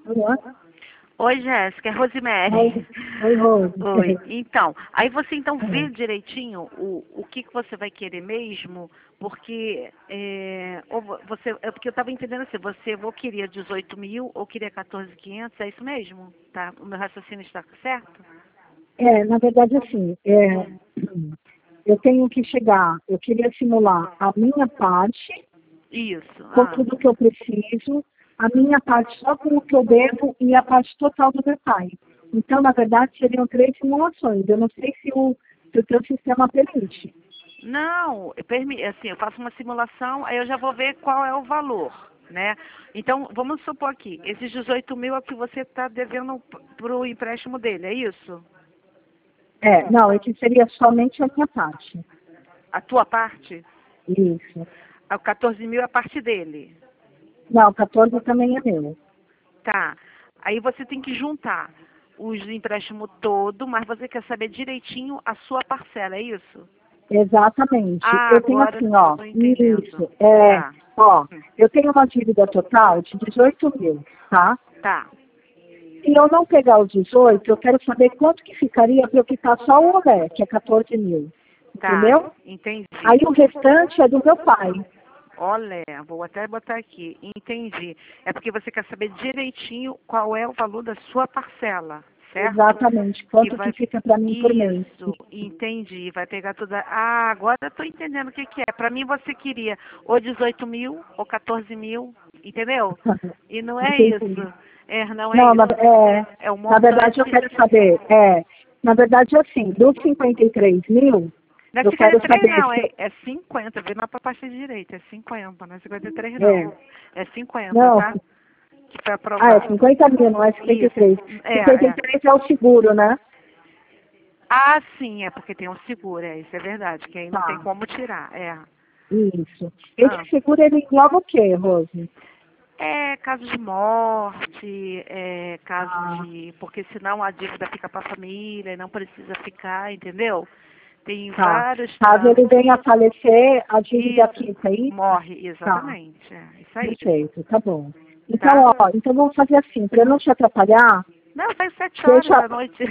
Alô? Oi, Jéssica, é Rosemary. Oi, Rose. Oi. Então, aí você então vê direitinho o que você vai querer mesmo, porque ou você, porque eu estava entendendo assim, você ou queria 18 mil ou queria 14.500, é isso mesmo? Tá? O meu raciocínio está certo? Na verdade, assim, eu tenho que chegar, eu queria simular a minha parte, Isso. com tudo que eu preciso, a minha parte só com o que eu devo e a parte total do meu pai. Então, na verdade, seriam 3 simulações. Eu não sei se o teu sistema permite. Não, assim, eu faço uma simulação, aí eu já vou ver qual é o valor, né? Então, vamos supor aqui, esses 18 mil é o que você está devendo para o empréstimo dele, é isso? Não, esse seria somente a minha parte. A tua parte? Isso. O 14 mil é a parte dele. Não, 14 também é meu. Tá. Aí você tem que juntar os empréstimos todo, mas você quer saber direitinho a sua parcela, é isso? Exatamente. Ah, Eu tenho agora assim, eu ó, tô entendendo. isso, Tá. eu tenho uma dívida total de 18 mil, tá? Tá. Se eu não pegar os 18, eu quero saber quanto que ficaria para eu quitar só o olé, que é 14 mil. Tá. Entendeu? Entendi. Aí o restante é do meu pai. Olha, vou até botar aqui. Entendi. É porque você quer saber direitinho qual é o valor da sua parcela, certo? Exatamente. Que Quanto que vai. fica para mim por mês. Isso, entendi. Vai pegar toda. Ah, agora eu tô entendendo o que que é. Para mim você queria ou 18 mil ou 14 mil, entendeu? E não é Entendi. isso. Não é Não, isso. É o na verdade eu montante. quero saber, na verdade assim, dos 53 mil, Não é eu quero 53 saber não, se, é 50. Vê na parte direita, é 50, não é 53 é, não. É 50, não, tá? Que foi é aprovado. 50 mil, não é Isso. 53. É. 53 é o seguro, né? Ah, sim, é porque tem um seguro, isso é verdade, que aí não tem Tá, como tirar, isso. Ah. Esse seguro, ele engloba o quê, Rose? É caso de morte, caso Ah, de. Porque senão a dívida fica para a família e não precisa ficar, entendeu? Tem tá. vários Caso casos. ele venha a falecer, a dívida Isso, fica aí? morre, Tá, exatamente. Isso aí, perfeito, tá bom. Então, tá? então vamos fazer assim, para eu não te atrapalhar, Não, sai 7 horas deixa... da noite.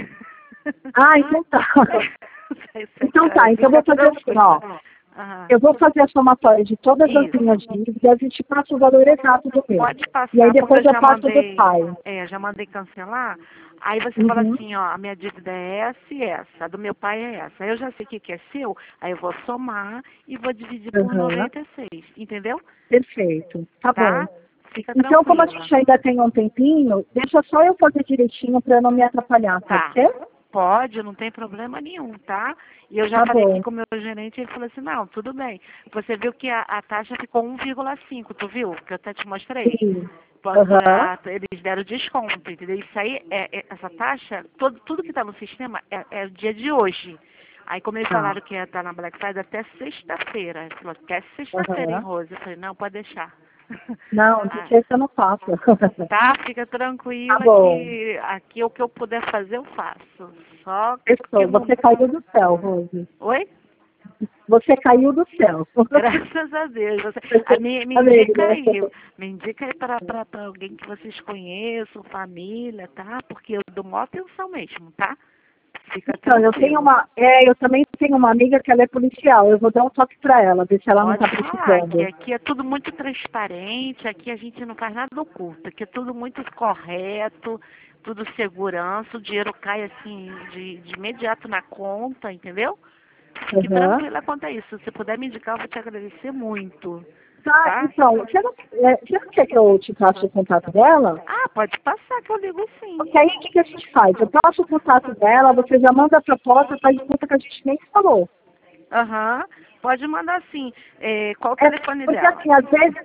Então tá. Sai Então 7 horas, então eu vou fica fazer assim, ó. tranquila. Aham. Eu vou fazer a somatória de todas as Isso. minhas dívidas e te passo o valor exato do meu. Pode E aí passar, porque depois eu eu já passo do mandei, pai. já mandei cancelar. Aí você fala Uhum. assim, ó, a minha dívida é essa e essa, a do meu pai é essa. Aí eu já sei o que que é seu, aí eu vou somar e vou dividir por Uhum. 96, entendeu? Perfeito. Tá bom. Tá? Fica Então, como a tranquila. gente ainda tem um tempinho, deixa só eu fazer direitinho para não me atrapalhar, pode Tá. ser? Pode, não tem problema nenhum, tá? E eu já Tá falei aqui bom. com o meu gerente, ele falou assim, não, tudo bem. Você viu que a taxa ficou 1,5, tu viu? Que eu até te mostrei. Sim. Aham. Eles deram desconto, entendeu? Isso aí, essa taxa, tudo que está no sistema é o dia de hoje. Aí como eles Tá. falaram que ia estar na Black Friday até sexta-feira. Ele falou, até sexta-feira, hein, Aham. Rose? Eu falei, não, pode deixar. Não, de Ah, sexta eu não faço. tá, fica Tá tranquila bom. que aqui o que eu puder fazer eu faço. Só que Pessoal, não. você caiu do céu, Rose. Oi? Você caiu do céu. Graças a Deus. Me indica Alegra. aí. Me indica aí para alguém que vocês conheçam, família, tá? Porque eu dou maior atenção mesmo, tá? Fica Então, tranquilo. eu também tenho uma amiga que ela é policial. Eu vou dar um toque para ela, ver se ela não Pode está falar que precisando. aqui é tudo muito transparente, aqui a gente não faz nada oculto, aqui é tudo muito correto, tudo segurança, o dinheiro cai assim de imediato na conta, entendeu? Fique Aham. tranquila quanto a isso. Se você puder me indicar, eu vou te agradecer muito, Tá, tá? então, você não quer que eu te passe o contato dela? Ah, pode passar que eu ligo sim. Porque aí o que a gente faz? Eu passo o contato dela, você já manda a proposta, faz de conta que a gente nem falou. Aham, pode mandar sim. Qual o telefone Porque dela? assim, às vezes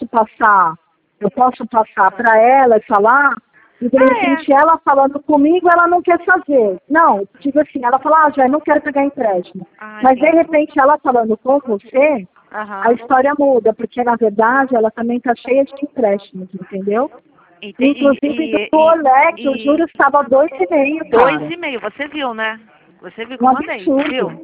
eu posso passar para ela e falar, e de Ah, é. repente ela falando comigo, ela não quer fazer. Não, digo assim, ela fala, já não quero pegar empréstimo. Ah, Mas de entendi. repente ela falando com você, a Aham. história muda, porque na verdade ela também está cheia de empréstimos, entendeu? Entendi. Inclusive do Olé, que o E juros estava 2,5, dois cara. e meio, você viu, né? Você viu que Um eu mandei, absurdo. viu?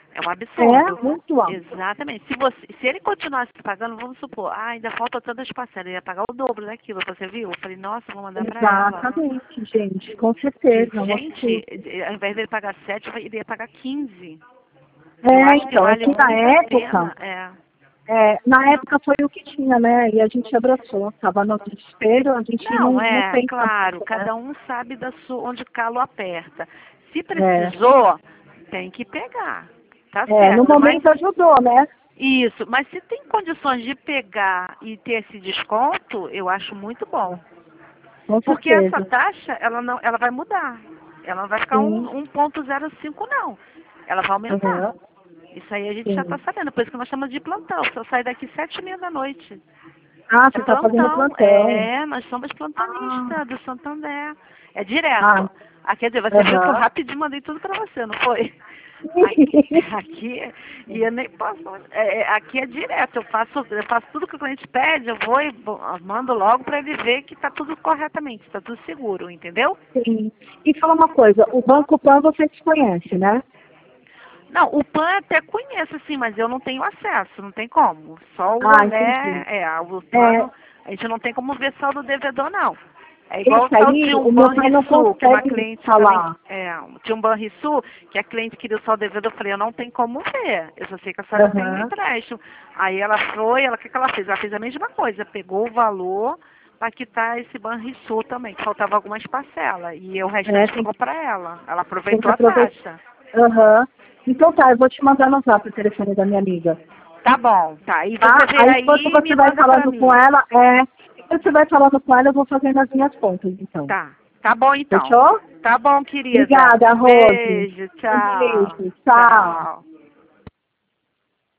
É um absurdo. É muito alto. Exatamente. Se ele continuasse pagando, vamos supor, ainda falta tantas parcelas, ele ia pagar o dobro daquilo, você viu? Eu falei, nossa, vou mandar para ela. Exatamente, gente, com certeza. Gente, ao invés dele pagar 7, ele ia pagar 15. Eu É, acho que então, é vale que na muito a época, pena. na época foi o que tinha, né? E a gente abraçou, tava no desespero, a gente não pensa Claro, muito, né? cada um sabe onde o calo aperta. Se É, precisou, tem que pegar. Tá certo. no momento ajudou, né? Isso, mas se tem condições de pegar e ter esse desconto, eu acho muito bom. Com Porque essa certeza. taxa, ela vai mudar. Ela não vai ficar Sim. 1,05 não. Ela vai aumentar. Uhum. Isso aí a gente já Sim. está sabendo, por isso que nós estamos de plantão. Só sai daqui 7h30 da noite. Ah, É você está fazendo plantão, plantão. nós somos Ah, plantonistas do Santander. É ah, direto. Quer dizer, você viu que eu aham. rapidinho mandei tudo para você, não foi? Aqui e eu nem posso. Aqui é direto, eu faço tudo que o cliente pede, eu vou e mando logo para ele ver que está tudo corretamente, está tudo seguro, entendeu? Sim. E fala uma coisa, o Banco Pan você desconhece, né? Não, o PAN até conheço, sim, mas eu não tenho acesso, não tem como. Só o Ah, Olé, entendi. o É, plano, a gente não tem como ver saldo devedor, não. É igual o esse tal de aí, um o meu pai não Banrisul, que uma consegue cliente também, falar. tinha um Banrisul, que a cliente queria o saldo devedor, eu falei, eu não tenho como ver, eu só sei que a senhora tem um Aham. empréstimo. Aí ela foi, o que que ela fez? Ela fez a mesma coisa, pegou o valor para quitar esse Banrisul também, que faltava algumas parcelas, e o restante Tem, ficou para ela. Ela tem que aproveitou a aproveitar. taxa. Aham. Então tá, eu vou te mandar no zap o telefone da minha amiga. Tá bom, tá. E Tá? você vê Aí aí enquanto e me você vai manda pra falando com mim. ela, enquanto você vai falando com ela, eu vou fazendo as minhas contas, então. Tá. Tá bom então. Fechou? Tá bom, querida. Obrigada, Rose. Beijo, Um tchau. beijo. Tchau. Tchau.